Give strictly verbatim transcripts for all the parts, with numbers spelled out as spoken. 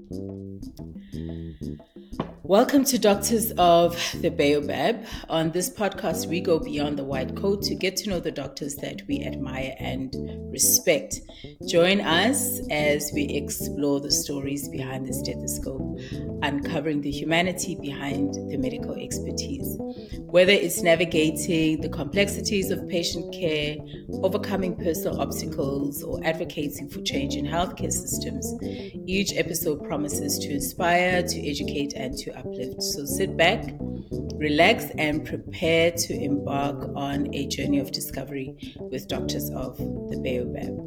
Welcome to Doctors of the Baobab. On this podcast, we go beyond the white coat to get to know the doctors that we admire and respect. Join us as we explore the stories behind the stethoscope, uncovering the humanity behind the medical expertise. Whether it's navigating the complexities of patient care, overcoming personal obstacles, or advocating for change in healthcare systems, each episode promises to inspire, to educate, and to uplift. So sit back, relax, and prepare to embark on a journey of discovery with Doctors of the Baobab.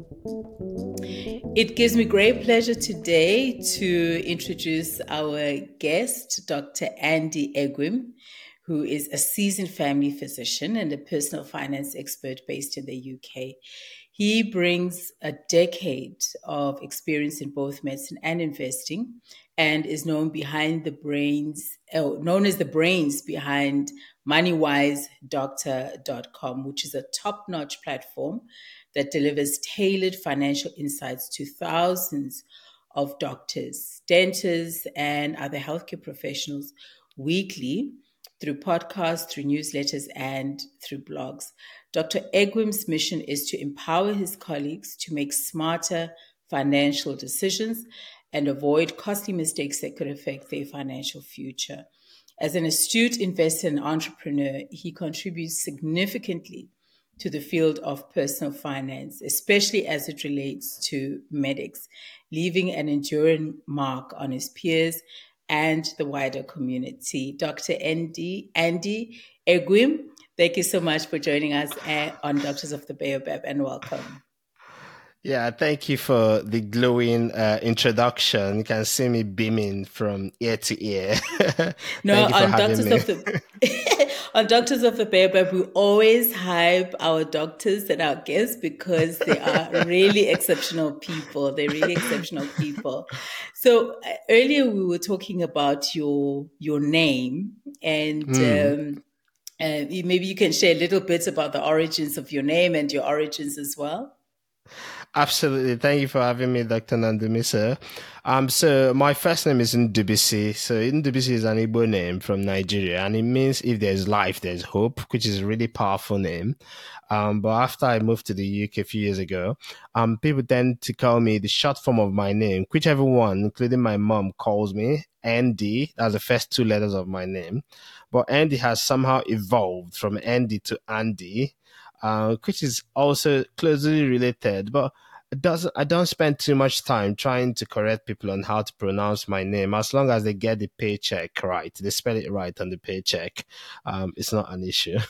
It gives me great pleasure today to introduce our guest, Doctor Andy Egwim, who is a seasoned family physician and a personal finance expert based in the U K. He brings a decade of experience in both medicine and investing, and is known behind the brains, uh, known as the brains behind money wise doctor dot com, which is a top-notch platform that delivers tailored financial insights to thousands of doctors, dentists, and other healthcare professionals weekly through podcasts, through newsletters, and through blogs. Doctor Egwim's mission is to empower his colleagues to make smarter financial decisions and avoid costly mistakes that could affect their financial future. As an astute investor and entrepreneur, he contributes significantly to the field of personal finance, especially as it relates to medics, leaving an enduring mark on his peers and the wider community. Doctor Andy, Andy Egwim, thank you so much for joining us uh, on Doctors of the Baobab, and welcome. Yeah, thank you for the glowing uh, introduction. You can see me beaming from ear to ear. No, Thank you for on having Doctors me. of the on Doctors of the Baobab, we always hype our doctors and our guests because they are really exceptional people. They're really exceptional people. So uh, earlier we were talking about your your name, and Mm. um, uh, maybe you can share a little bit about the origins of your name and your origins as well. Absolutely. Thank you for having me, Doctor Nandumisa. Um, so my first name is Ndubisi. So Ndubisi is an Igbo name from Nigeria, and it means if there's life, there's hope, which is a really powerful name. Um, but after I moved to the U K a few years ago, um, people tend to call me the short form of my name, which everyone, including my mom, calls me Andy. That's the first two letters of my name. But Andy has somehow evolved from Andy to Andy. Uh, which is also closely related, but it doesn't. I don't spend too much time trying to correct people on how to pronounce my name. As long as they get the paycheck right, they spell it right on the paycheck. Um, it's not an issue.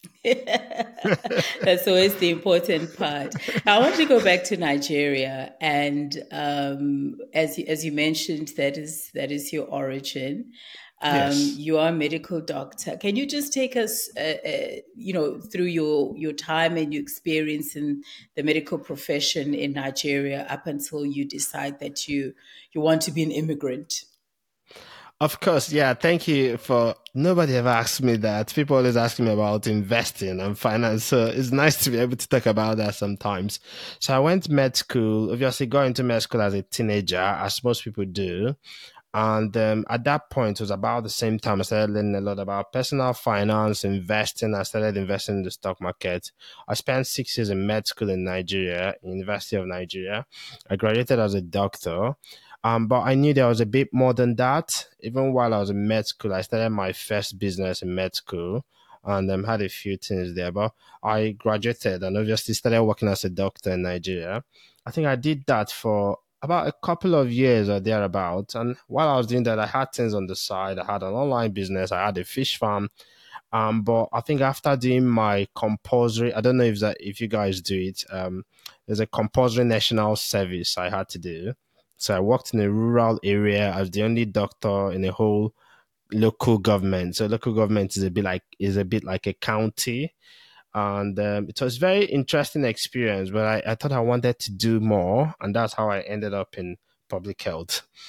That's always the important part. I want to go back to Nigeria, and um, as you, as you mentioned, that is that is your origin. Um, Yes. you are a medical doctor. Can you just take us, uh, uh, you know, through your your time and your experience in the medical profession in Nigeria up until you decide that you you want to be an immigrant? Of course, yeah. Thank you for. Nobody ever asked me that. People always ask me about investing and finance. So it's nice to be able to talk about that sometimes. So I went to med school. Obviously, got into med school as a teenager, as most people do. And um, at that point, it was about the same time I started learning a lot about personal finance, investing. I started investing in the stock market. I spent six years in med school in Nigeria, University of Nigeria. I graduated as a doctor. Um, but I knew there was a bit more than that. Even while I was in med school, I started my first business in med school and um, had a few things there. But I graduated and obviously started working as a doctor in Nigeria. I think I did that for about a couple of years or thereabout. And while I was doing that, I had things on the side. I had an online business. I had a fish farm. Um, but I think after doing my compulsory, I don't know if that if you guys do it. Um, there's a compulsory national service I had to do. So I worked in a rural area as the only doctor in a whole local government. So local government is a bit like is a bit like a county, and um, it was very interesting experience. But I, I thought I wanted to do more, and that's how I ended up in public health.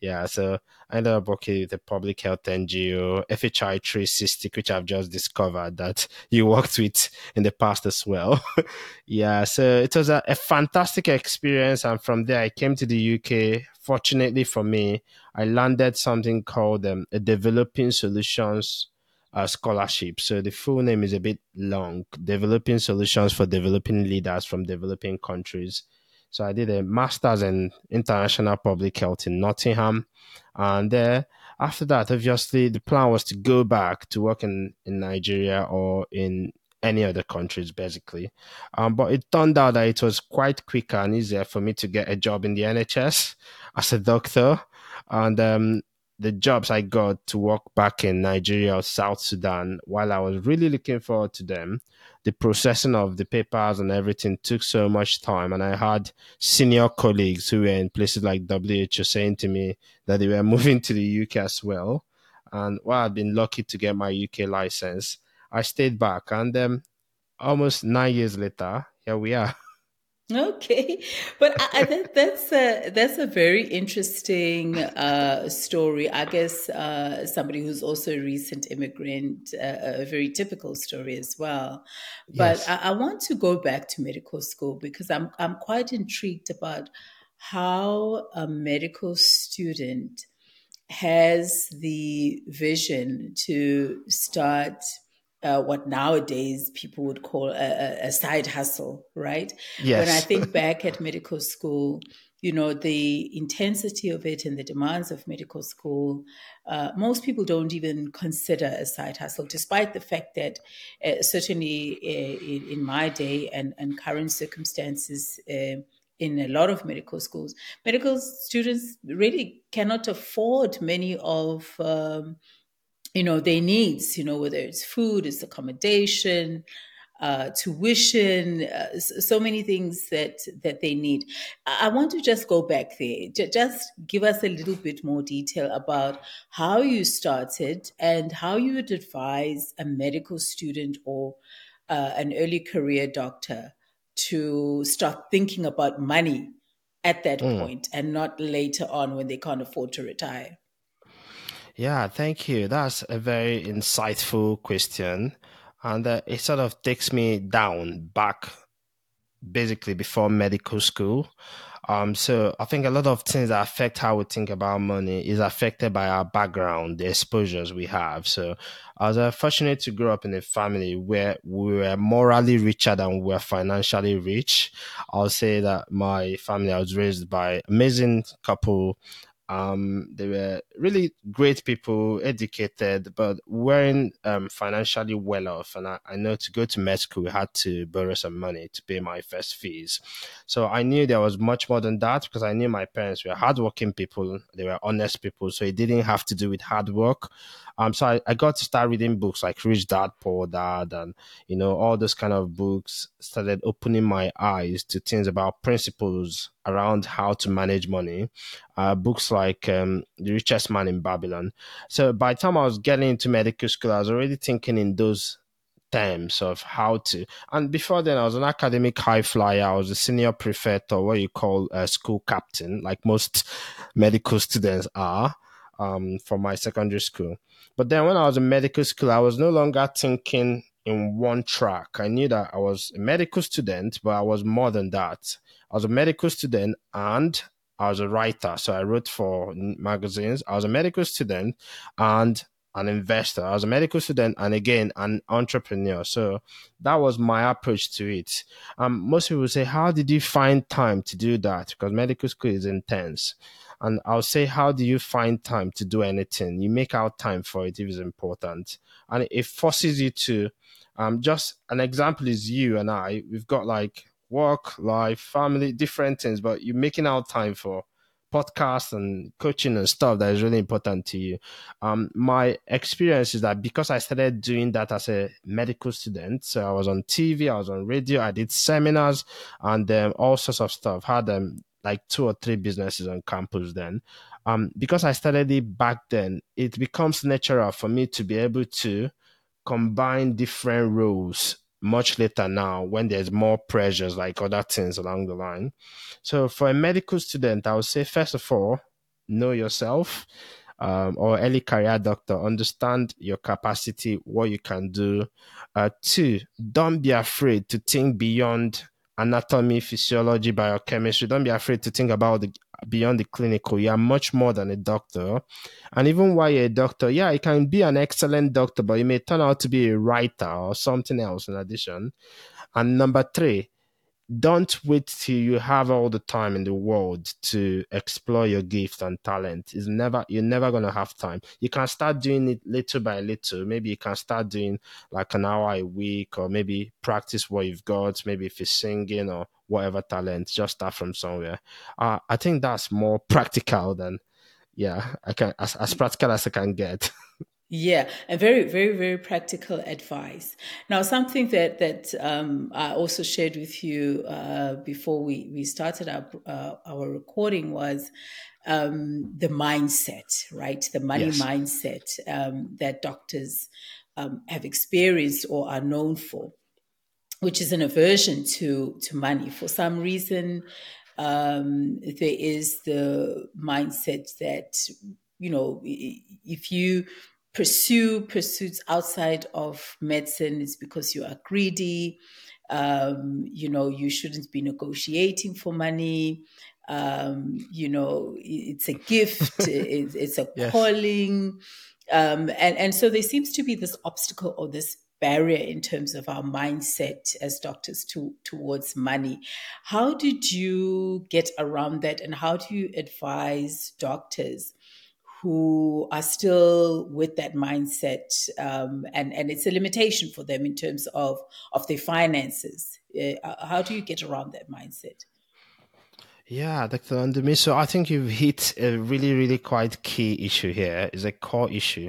Yeah, so I ended up working with a public health N G O, F H I three sixty, which I've just discovered that you worked with in the past as well. Yeah, so it was a, a fantastic experience. And from there, I came to the U K. Fortunately for me, I landed something called um, a Developing Solutions uh, Scholarship. So the full name is a bit long, Developing Solutions for Developing Leaders from Developing Countries. So I did a master's in international public health in Nottingham. And uh, after that, obviously, the plan was to go back to work in, in Nigeria or in any other countries, basically. Um, but it turned out that it was quite quicker and easier for me to get a job in the N H S as a doctor. And um, the jobs I got to work back in Nigeria or South Sudan, while I was really looking forward to them, the processing of the papers and everything took so much time. And I had senior colleagues who were in places like W H O saying to me that they were moving to the U K as well. And while I've been lucky to get my U K license, I stayed back. And um, almost nine years later, here we are. Okay, but I, I think that's a that's a very interesting uh, story. I guess uh, somebody who's also a recent immigrant, uh, a very typical story as well. But Yes. I, I want to go back to medical school because I'm I'm quite intrigued about how a medical student has the vision to start uh, what nowadays people would call a, a side hustle, right? When I Yes. think back at medical school, you know, the intensity of it and the demands of medical school, uh, most people don't even consider a side hustle, despite the fact that uh, certainly uh, in, in my day and, and current circumstances, uh, in a lot of medical schools, medical students really cannot afford many of um, you know their needs. You know, whether it's food, it's accommodation, uh, tuition, uh, so many things that that they need. I want to just go back there. Just give us a little bit more detail about how you started and how you would advise a medical student or uh, an early career doctor to start thinking about money at that Mm. point and not later on when they can't afford to retire. Yeah, thank you. That's a very insightful question. And uh, it sort of takes me down back basically before medical school. Um, so I think a lot of things that affect how we think about money is affected by our background, the exposures we have. So I was uh, fortunate to grow up in a family where we were morally richer than we were financially rich. I'll say that my family, I was raised by amazing couple. Um, they were really great people, educated, but weren't um, financially well off. And I, I know to go to med school, we had to borrow some money to pay my first fees. So I knew there was much more than that because I knew my parents were hardworking people. They were honest people. So it didn't have to do with hard work. Um, so I, I got to start reading books like Rich Dad, Poor Dad, and, you know, all those kind of books started opening my eyes to things about principles around how to manage money. Uh, books like um, The Richest Man in Babylon. So by the time I was getting into medical school, I was already thinking in those terms of how to. And before then, I was an academic high flyer. I was a senior prefect, or what you call a school captain, like most medical students are, um, from my secondary school. But then when I was in medical school, I was no longer thinking in one track. I knew that I was a medical student, but I was more than that. I was a medical student and I was a writer. So I wrote for magazines. I was a medical student and an investor. I was a medical student and again an entrepreneur. So that was my approach to it. Um, most people say, how did you find time to do that? Because medical school is intense. And I'll say, how do you find time to do anything? You make out time for it if it's important. And it forces you to, um, just an example is you and I, we've got like work, life, family, different things, but you're making out time for podcasts and coaching and stuff that is really important to you. Um, my experience is that because I started doing that as a medical student, so I was on T V, I was on radio, I did seminars and um, all sorts of stuff. Had um, like two or three businesses on campus then. Um, because I started it back then, it becomes natural for me to be able to combine different roles much later now when there's more pressures like other things along the line. So for a medical student, I would say, first of all, know yourself. Um, or early career doctor, understand your capacity, what you can do. Uh, two, don't be afraid to think beyond anatomy, physiology, biochemistry. Don't be afraid to think about the beyond the clinical. You are much more than a doctor. And even while you're a doctor, yeah, you can be an excellent doctor, but you may turn out to be a writer or something else in addition. And number three, don't wait till you have all the time in the world to explore your gift and talent. It's never You're never gonna have time. You can start doing it little by little. Maybe you can start doing like an hour a week, or maybe practice what you've got. Maybe if it's singing or whatever talent, just start from somewhere. Uh, I think that's more practical than yeah. I can as, as practical as I can get. Yeah, and very, very, very practical advice. Now, something that that um, I also shared with you uh, before we we started our uh, our recording was um, the mindset, right? The money Yes. mindset um, that doctors um, have experienced or are known for, which is an aversion to to money. For some reason, um, there is the mindset that, you know, if you pursue pursuits outside of medicine, it's because you are greedy. Um, you know, you shouldn't be negotiating for money. Um, you know, it's a gift. It's, it's a Yes. calling. Um, and, and so there seems to be this obstacle or this barrier in terms of our mindset as doctors to, towards money. How did you get around that, and how do you advise doctors who are still with that mindset, um, and, and it's a limitation for them in terms of, of their finances? Uh, how do you get around that mindset? Yeah, doctor Andemi. So I think you've hit a really, really quite key issue here. It's a core issue.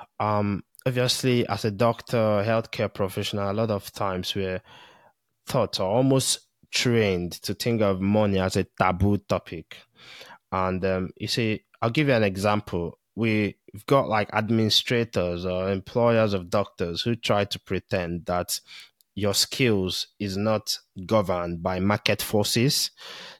Um, obviously, as a doctor, healthcare professional, a lot of times we're taught or almost trained to think of money as a taboo topic. And um, you see, I'll give you an example. We've got like administrators or employers of doctors who try to pretend that your skills is not governed by market forces.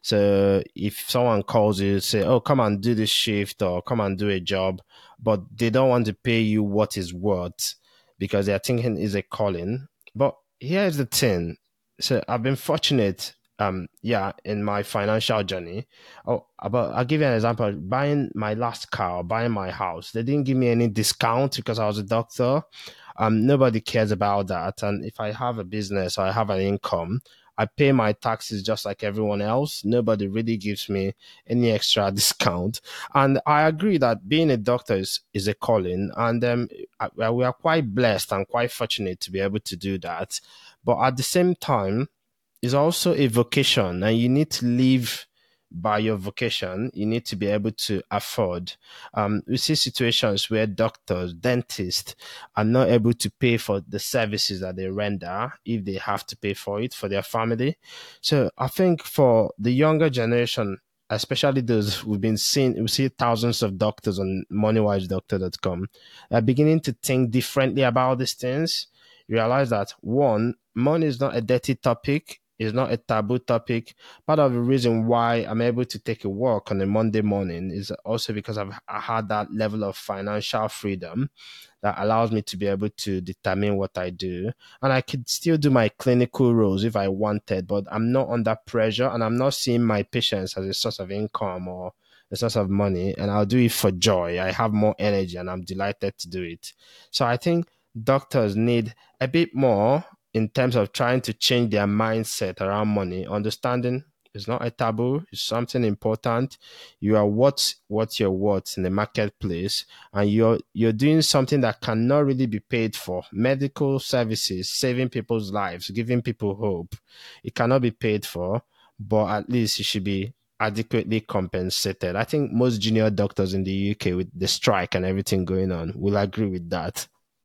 So if someone calls you, say, "Oh, come and do this shift or come and do a job," but they don't want to pay you what is worth because they're thinking is a calling. But here's the thing. So I've been fortunate, um, yeah, in my financial journey. Oh, but I'll give you an example. Buying my last car, buying my house, they didn't give me any discount because I was a doctor. Um, nobody cares about that. And if I have a business or I have an income, I pay my taxes just like everyone else. Nobody really gives me any extra discount. And I agree that being a doctor is, is a calling. And um, I, we are quite blessed and quite fortunate to be able to do that. But at the same time, it's also a vocation, and you need to live by your vocation. You need to be able to afford. Um, we see situations where doctors, dentists are not able to pay for the services that they render if they have to pay for it for their family. So I think for the younger generation, especially those we've been seeing, we see thousands of doctors on moneywise doctor dot com, are beginning to think differently about these things. Realize that one, money is not a dirty topic, it's not a taboo topic. Part of the reason why I'm able to take a walk on a Monday morning is also because I've I had that level of financial freedom that allows me to be able to determine what I do. And I could still do my clinical roles if I wanted, but I'm not under pressure and I'm not seeing my patients as a source of income or a source of money. And I'll do it for joy. I have more energy and I'm delighted to do it. So I think doctors need a bit more in terms of trying to change their mindset around money, understanding it's not a taboo, it's something important. You are what what you're worth in the marketplace, and you're you're doing something that cannot really be paid for. Medical services, saving people's lives, giving people hope. It cannot be paid for, but at least it should be adequately compensated. I think most junior doctors in the U K with the strike and everything going on will agree with that.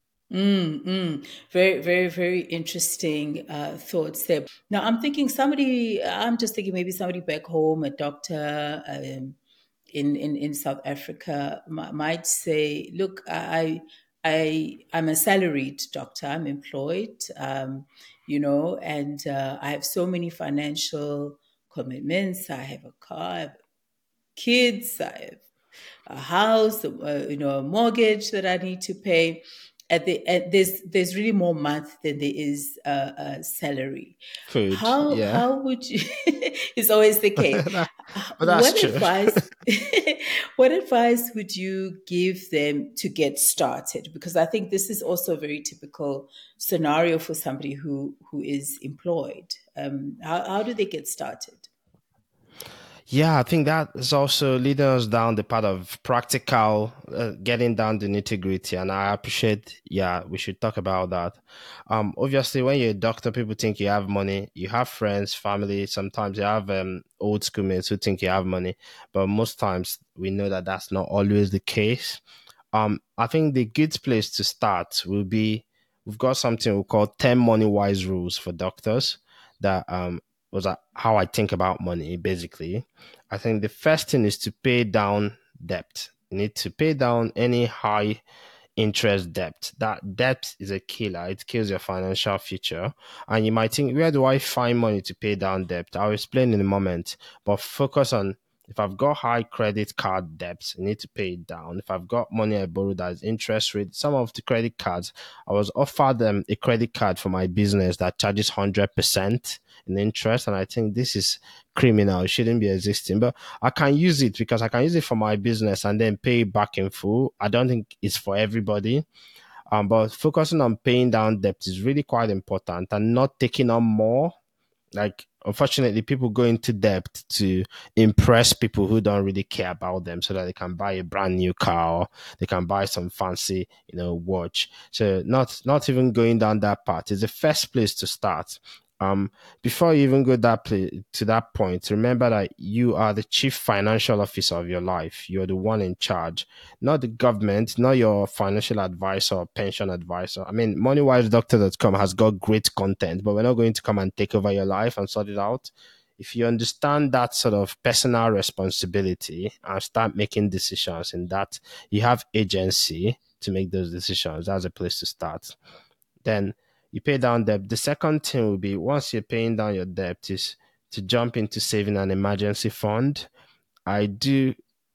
Mm, mm. Very, very, very interesting uh, thoughts there. Now, I'm thinking somebody, I'm just thinking maybe somebody back home, a doctor um, in, in, in South Africa m- might say, look, I, I, I'm a salaried doctor, I'm employed, um, you know, and uh, I have so many financial commitments. I have a car, I have kids, I have a house, uh, you know, a mortgage that I need to pay. At the at, there's there's really more month than there is uh, uh, salary. Food, How yeah. how would you? It's always the case. That- but that's What true. advice? What advice would you give them to get started? Because I think this is also a very typical scenario for somebody who who is employed. Um, how how do they get started? Yeah, I think that is also leading us down the path of practical, uh, getting down the nitty gritty. And I appreciate, yeah, we should talk about that. Um, obviously, when you're a doctor, people think you have money. You have friends, family. Sometimes you have um, old schoolmates who think you have money. But most times we know that that's not always the case. Um, I think the good place to start will be we've got something we call ten money wise rules for doctors that um was uh, how I think about money basically. I think the first thing is to pay down debt. You need to pay down any high interest debt. That debt is a killer. It kills your financial future. And you might think, where do I find money to pay down debt? I'll explain in a moment. But focus on if I've got high credit card debts, I need to pay it down. If I've got money I borrowed that is interest rate, some of the credit cards, I was offered um, a credit card for my business that charges one hundred percent in interest. And I think this is criminal. It shouldn't be existing. But I can use it because I can use it for my business and then pay it back in full. I don't think it's for everybody. Um, but focusing on paying down debt is really quite important and not taking on more. Like, unfortunately, people go into debt to impress people who don't really care about them so that they can buy a brand new car or they can buy some fancy, you know, watch. So not not even going down that path is the first place to start. Um, before you even go that place to that point, remember that you are the chief financial officer of your life. You're the one in charge, not the government, not your financial advisor or pension advisor. I mean, moneywise doctor dot com has got great content, but we're not going to come and take over your life and sort it out. If you understand that sort of personal responsibility and start making decisions in that, you have agency to make those decisions. That's a place to start. Then you pay down debt. The second thing will be once you're paying down your debt is to jump into saving an emergency fund. I do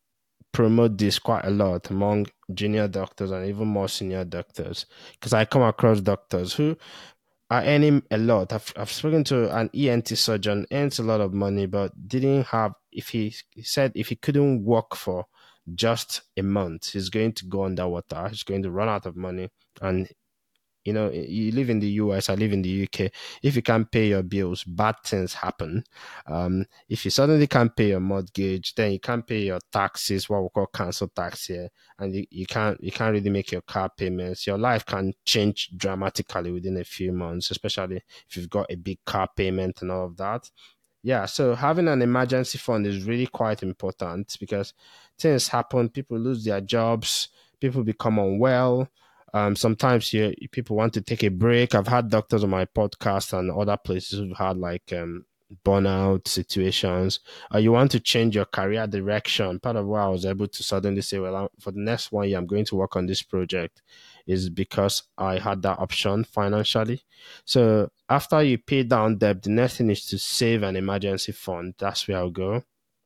promote this quite a lot among junior doctors and even more senior doctors because I come across doctors who are earning a lot. I've, I've spoken to an E N T surgeon, earns a lot of money, but didn't have, if he, he said if he couldn't work for just a month, he's going to go underwater. He's going to run out of money. And you know, you live in the U S, I live in the U K. If you can't pay your bills, bad things happen. Um, if you suddenly can't pay your mortgage, then you can't pay your taxes, what we call council tax here, and you, you can't you can't really make your car payments. Your life can change dramatically within a few months, especially if you've got a big car payment and all of that. Yeah, so having an emergency fund is really quite important because things happen, people lose their jobs, people become unwell. Um, sometimes you, people want to take a break. I've had doctors on my podcast and other places who've had like um, burnout situations. Uh, you want to change your career direction. Part of why I was able to suddenly say, well, I- for the next one year, I'm going to work on this project is because I had that option financially. So after you pay down debt, the next thing is to save an emergency fund. That's where I'll go.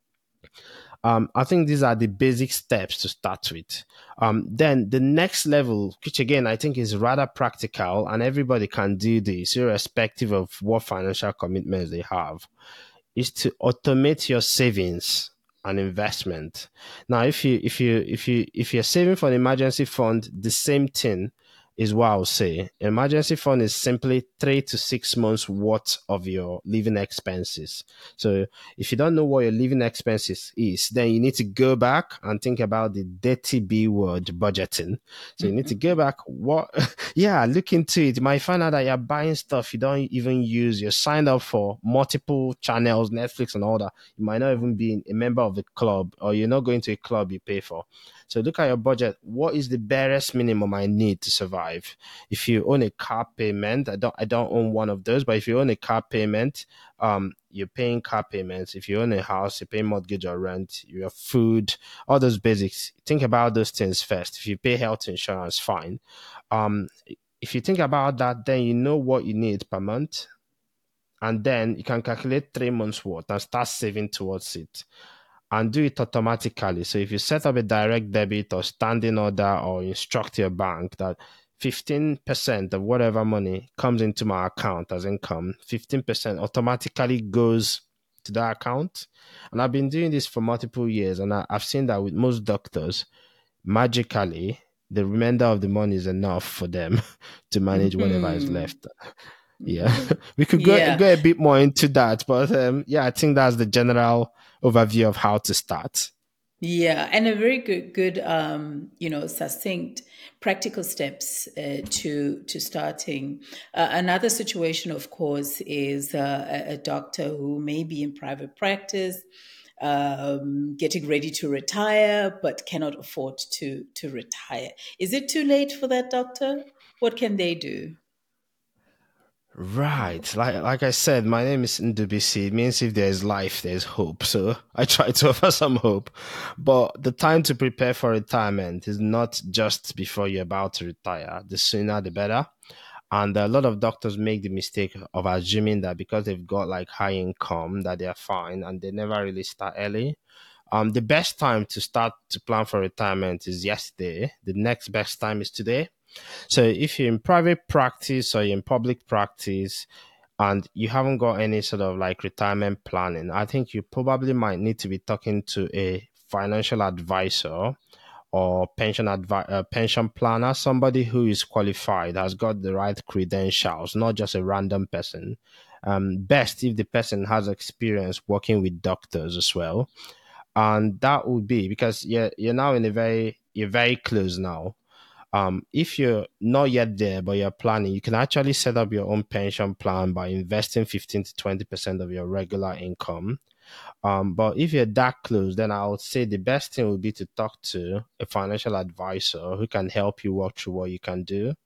Um, I think these are the basic steps to start with. Um, then the next level, which again I think is rather practical, and everybody can do this, irrespective of what financial commitments they have, is to automate your savings and investment. Now, if you if you if you if you're saving for an emergency fund, the same thing is what I'll say. Emergency fund is simply three to six months worth of your living expenses. So if you don't know what your living expenses is, then you need to go back and think about the dirty B word, budgeting. So you need to go back. What? Yeah, look into it. You might find out that you're buying stuff you don't even use. You're signed up for multiple channels, Netflix and all that. You might not even be a member of a club, or you're not going to a club you pay for. So look at your budget. What is the barest minimum I need to survive? If you own a car payment, I don't I don't own one of those, but if you own a car payment, um, you're paying car payments. If you own a house, you're paying mortgage or rent, your food, all those basics. Think about those things first. If you pay health insurance, fine. Um, if you think about that, then you know what you need per month. And then you can calculate three months worth and start saving towards it. and do it automatically. So if you set up a direct debit or standing order or instruct your bank that fifteen percent of whatever money comes into my account as income, fifteen percent automatically goes to that account. And I've been doing this for multiple years, and I, I've seen that with most doctors, magically, the remainder of the money is enough for them to manage whatever is Mhm. left. Yeah, we could go Yeah. go a bit more into that, but um, yeah, I think that's the general overview of how to start. Yeah, and a very good, good, um, you know, succinct, practical steps uh, to to starting. Uh, another situation, of course, is uh, a, a doctor who may be in private practice, um, getting ready to retire, but cannot afford to to retire. Is it too late for that doctor? What can they do? Right. Like like I said, my name is Ndubisi. It means if there's life, there's hope. So I try to offer some hope. But the time to prepare for retirement is not just before you're about to retire. The sooner the better. And a lot of doctors make the mistake of assuming that because they've got like high income that they're fine and they never really start early. Um, the best time to start to plan for retirement is yesterday. The next best time is today. So if you're in private practice or you're in public practice and you haven't got any sort of like retirement planning, I think you probably might need to be talking to a financial advisor or pension advi- uh, pension planner, somebody who is qualified, has got the right credentials, not just a random person. Um, best if the person has experience working with doctors as well, and that would be because you're you're now in a very you're very close now. Um, if you're not yet there, but you're planning, you can actually set up your own pension plan by investing fifteen to twenty percent of your regular income. Um, but if you're that close, then I would say the best thing would be to talk to a financial advisor who can help you walk through what you can do.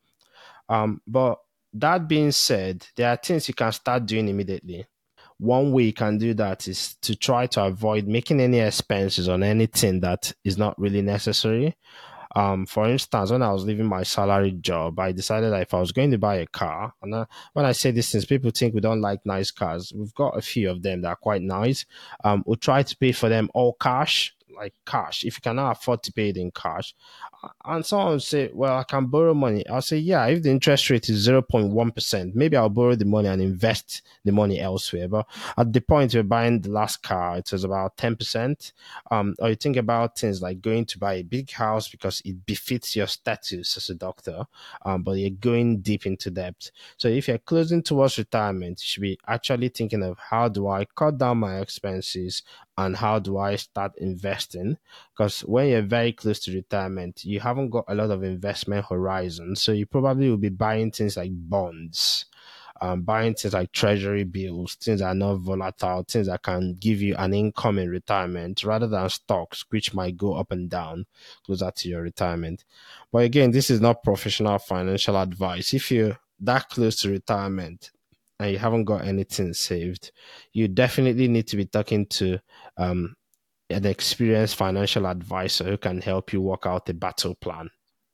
Um, but that being said, there are things you can start doing immediately. One way you can do that is to try to avoid making any expenses on anything that is not really necessary. Um, for instance, when I was leaving my salary job, I decided that if I was going to buy a car, and uh, when I say these things, people think we don't like nice cars. We've got a few of them that are quite nice. Um, we'll try to pay for them all cash, like cash. If you cannot afford to pay it in cash, uh, and someone will say, "Well, I can borrow money." I'll say, "Yeah, if the interest rate is zero point one percent, maybe I'll borrow the money and invest the money elsewhere." But at the point you're buying the last car, it was about ten percent. Um, or you think about things like going to buy a big house because it befits your status as a doctor, um, but you're going deep into debt. So if you're closing towards retirement, you should be actually thinking of how do I cut down my expenses and how do I start investing? Because when you're very close to retirement, you haven't got a lot of investment horizon. So you probably will be buying things like bonds, um, buying things like treasury bills, things that are not volatile, things that can give you an income in retirement rather than stocks, which might go up and down closer to your retirement. But again, this is not professional financial advice. If you're that close to retirement and you haven't got anything saved, you definitely need to be talking to um, an experienced financial advisor who can help you work out a battle plan.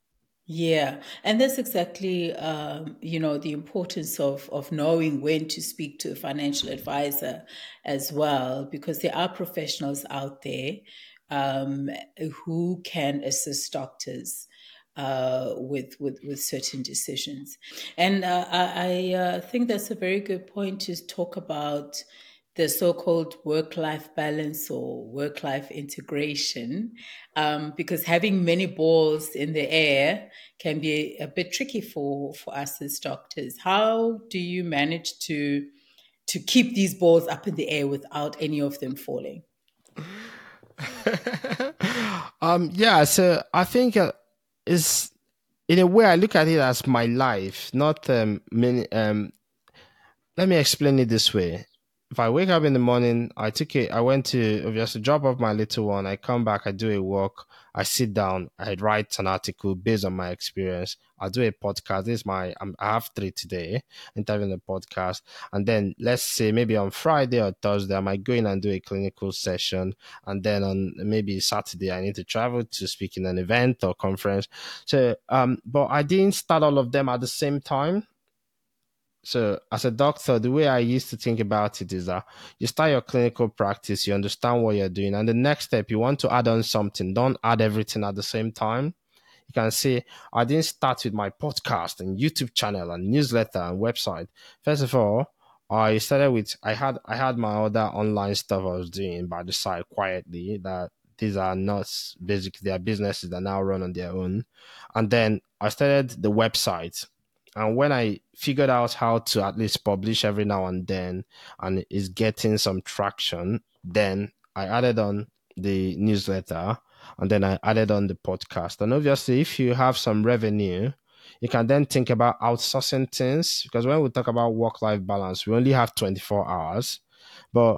Yeah, and that's exactly um, you know the importance of of knowing when to speak to a financial advisor as well, because there are professionals out there um, who can assist doctors uh, with with with certain decisions. And uh, I, I uh, think that's a very good point to talk about the so-called work-life balance or work-life integration, um, because having many balls in the air can be a bit tricky for for us as doctors. How do you manage to to keep these balls up in the air without any of them falling? um, yeah, so I think uh, it's in a way I look at it as my life, not um, many, um let me explain it this way. If I wake up in the morning, I took it, I went to obviously drop off my little one. I come back, I do a walk, I sit down, I write an article based on my experience. I do a podcast. This is my, I'm, I have three today, interviewing the podcast. And then let's say maybe on Friday or Thursday, I might go in and do a clinical session. And then on maybe Saturday, I need to travel to speak in an event or conference. So, um, but I didn't start all of them at the same time. So, as a doctor, the way I used to think about it is that you start your clinical practice, you understand what you're doing, and the next step, you want to add on something. Don't add everything at the same time. You can say, I didn't start with my podcast and YouTube channel and newsletter and website. First of all, I started with I had I had my other online stuff I was doing by the side quietly. That these are not basically their businesses that now run on their own. And then I started the website. And when I figured out how to at least publish every now and then and is getting some traction, then I added on the newsletter and then I added on the podcast. And obviously, if you have some revenue, you can then think about outsourcing things because when we talk about work life balance, we only have twenty-four hours. But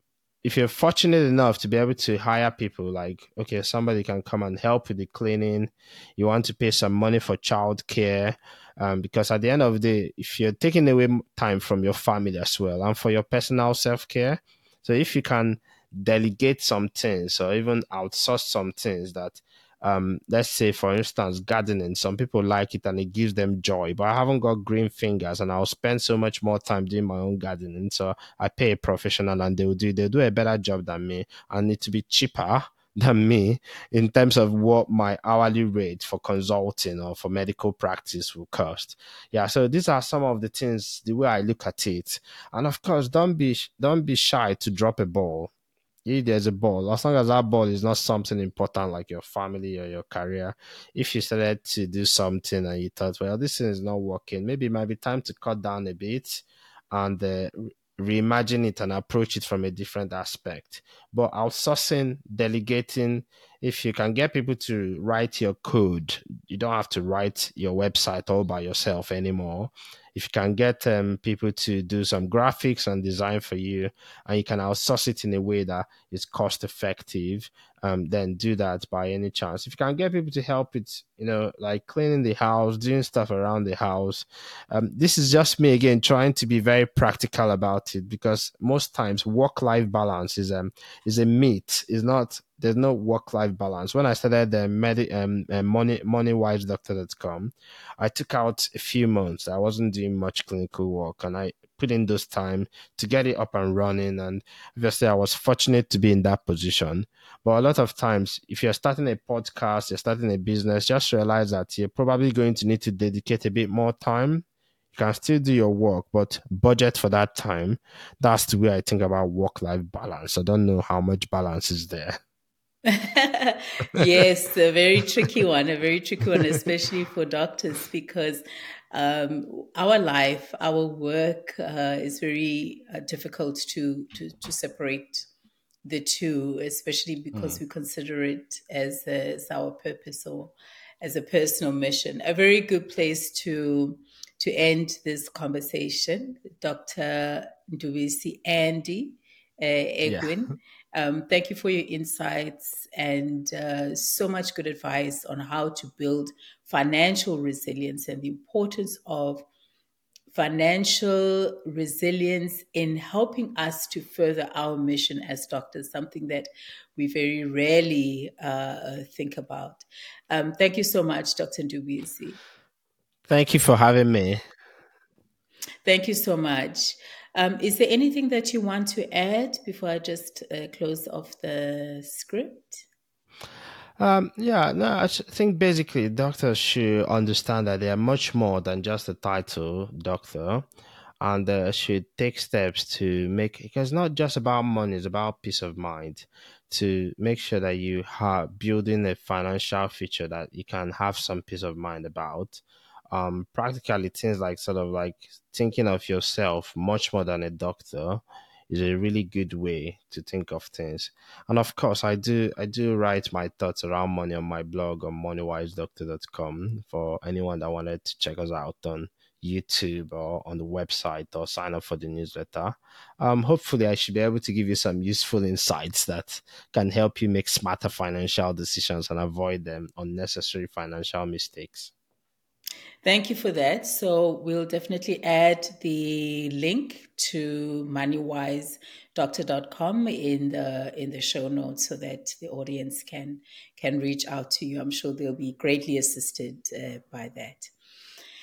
if you're fortunate enough to be able to hire people, like, okay, somebody can come and help with the cleaning, you want to pay some money for childcare. Um, because at the end of the day, if you're taking away time from your family as well and for your personal self care, so if you can delegate some things or even outsource some things that um let's say for instance gardening, some people like it and it gives them joy, but I haven't got green fingers and I'll spend so much more time doing my own gardening, so I pay a professional and they'll do they'll do a better job than me and it to be cheaper than me in terms of what my hourly rate for consulting or for medical practice will cost. Yeah, so these are some of the things, the way I look at it. And of course, don't be don't be shy to drop a ball. If there's a ball, as long as that ball is not something important like your family or your career, if you started to do something and you thought, well, this thing is not working, maybe it might be time to cut down a bit and uh, reimagine it and approach it from a different aspect. But outsourcing, delegating, if you can get people to write your code, you don't have to write your website all by yourself anymore. If you can get um, people to do some graphics and design for you, and you can outsource it in a way that is cost effective, um, then do that by any chance. If you can get people to help it, you know, like cleaning the house, doing stuff around the house. Um, this is just me again trying to be very practical about it because most times work-life balance is um is a myth. Is not there's no work-life balance. When I started the med um, uh, money moneywise doctor dot com, I took out a few months. I wasn't doing much clinical work, and I put in those time to get it up and running. And obviously, I was fortunate to be in that position. But a lot of times, if you're starting a podcast, you're starting a business, just realize that you're probably going to need to dedicate a bit more time. You can still do your work, but budget for that time. That's the way I think about work-life balance. I don't know how much balance is there. Yes, a very tricky one, a very tricky one, especially for doctors, because um, our life, our work uh, is very uh, difficult to, to, to separate the two, especially because Mm. we consider it as, a, as our purpose or as a personal mission. A very good place to to end this conversation, Doctor Ndubisi Andy uh, Yeah. Egwin. Um, thank you for your insights and uh, so much good advice on how to build financial resilience and the importance of financial resilience in helping us to further our mission as doctors, something that we very rarely uh, think about. Um, thank you so much, Doctor Ndubisi. Thank you for having me. Thank you so much. Um, is there anything that you want to add before I just uh, close off the script? Um, yeah, no, I s- think basically doctors should understand that they are much more than just a title doctor, and uh, should take steps to make because it's not just about money; it's about peace of mind. To make sure that you are building a financial feature that you can have some peace of mind about. Um, practically things like sort of like thinking of yourself much more than a doctor is a really good way to think of things. And of course, I do I do write my thoughts around money on my blog on moneywise doctor dot com for anyone that wanted to check us out on YouTube or on the website or sign up for the newsletter. Um, hopefully, I should be able to give you some useful insights that can help you make smarter financial decisions and avoid them unnecessary financial mistakes. Thank you for that. So we'll definitely add the link to moneywise doctor dot com in the in the show notes so that the audience can can reach out to you. I'm sure they'll be greatly assisted uh, by that.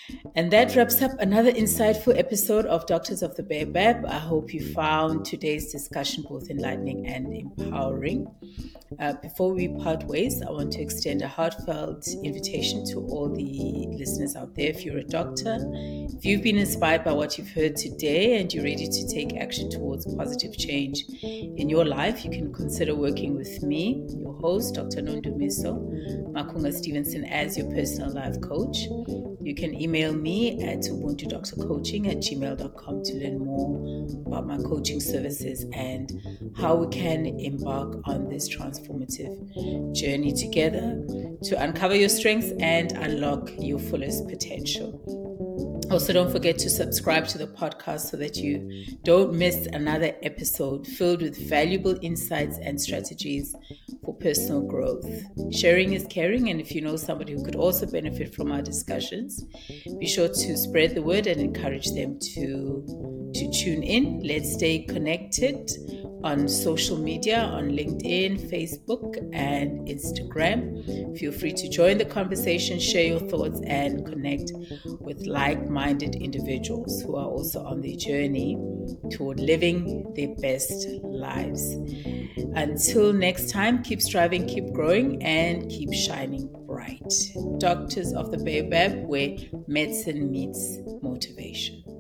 And that wraps up another insightful episode of Doctors of the Baobab. I hope you found today's discussion both enlightening and empowering. Uh, before we part ways, I want to extend a heartfelt invitation to all the listeners out there. If you're a doctor, if you've been inspired by what you've heard today and you're ready to take action towards positive change in your life, you can consider working with me, your host, Doctor Nondumiso Makunga Stevenson, as your personal life coach. You can email me at ubuntu doctor coaching at gmail dot com to learn more about my coaching services and how we can embark on this transformative journey together to uncover your strengths and unlock your fullest potential. Also, don't forget to subscribe to the podcast so that you don't miss another episode filled with valuable insights and strategies for personal growth. Sharing is caring, and if you know somebody who could also benefit from our discussions, be sure to spread the word and encourage them to, to tune in. Let's stay connected on social media, on LinkedIn, Facebook, and Instagram. Feel free to join the conversation, share your thoughts, and connect with like-minded individuals who are also on their journey toward living their best lives. Until next time, keep striving, keep growing, and keep shining bright. Doctors of the Baobab, where medicine meets motivation.